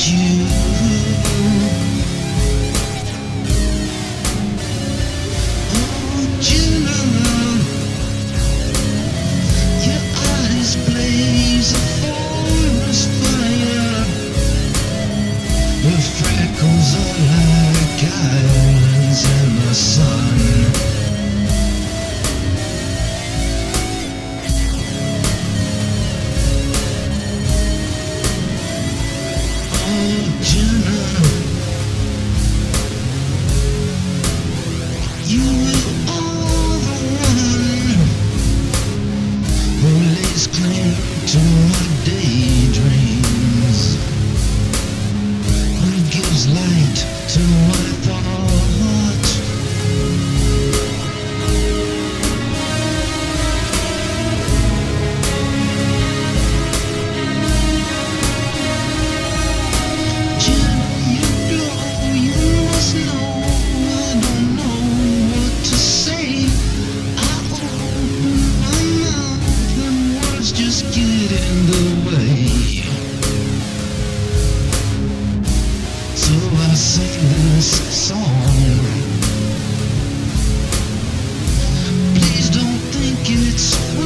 you. Oh, Juno, your eyes blaze a forest fire. Her freckles are like islands in the sun. Oh, Juno, you will all the one who lays claim to our daydreams, who gives light to our thoughts. Juno, you must know I don't know what to say. I open my mouth and words just get in the way. So I sing this song. Please don't think it's